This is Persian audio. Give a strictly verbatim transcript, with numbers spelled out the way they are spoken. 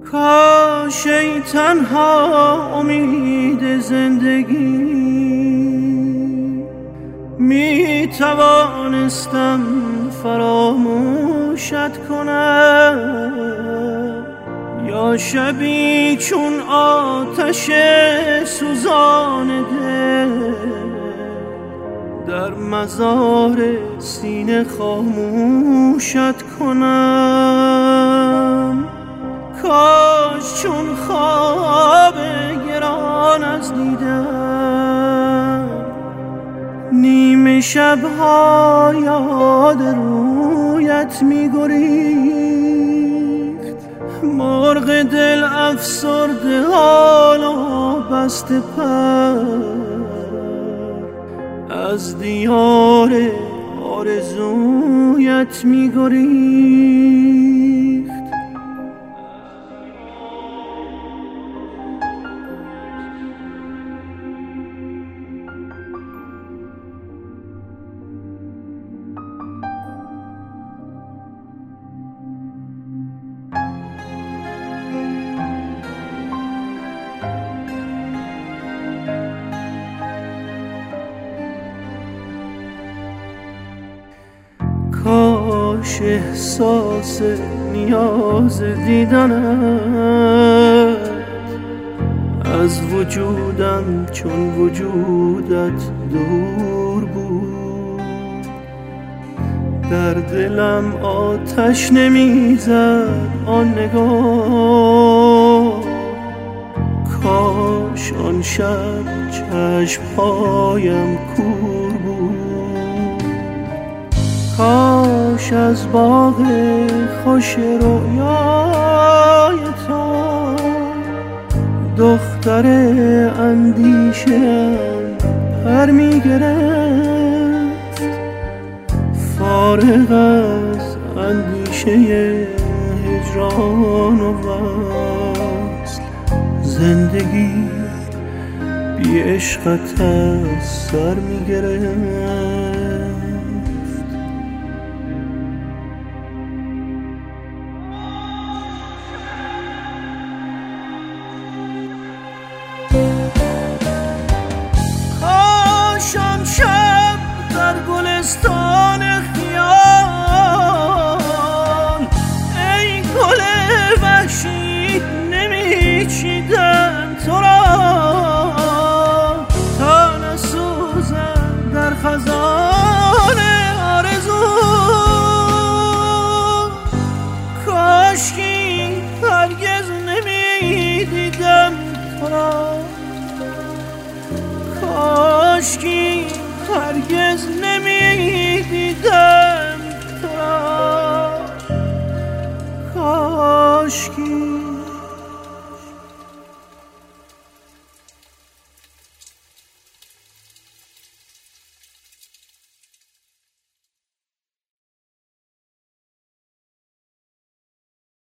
کاش ای تنها امید زندگی می توانستم فراموشت کنم، یا شبی چون آتش سوزان دل در مزار سینه خاموشت کنم. کاش چون خواب گران از دیدم نیمه شبها یاد رویت می گریخت. مرغ دل افسرده حالا بسته پر از دیار آرزویت می گریخت. کاش احساس نیاز دیدنت از وجودم چون وجودت دور بود. در دلم آتش نمیزد آن نگاه، کاش آن شب چشمهایم کور بود. کاش از باغ خوش رویای تو دختر اندیشه‌ام پر می گرفت. فارغ از اندیشه هجران و وصل، زندگی بی عشقت از سر می گرفت. شام شب در گلستان خیال ای گل وحشی نمیچیدن تو را تا نسوزم در خزان آرزو. کاشکی هرگز نمیدیدم تو را، کاشکی هرگز نمیدیدم تو را، کاشکی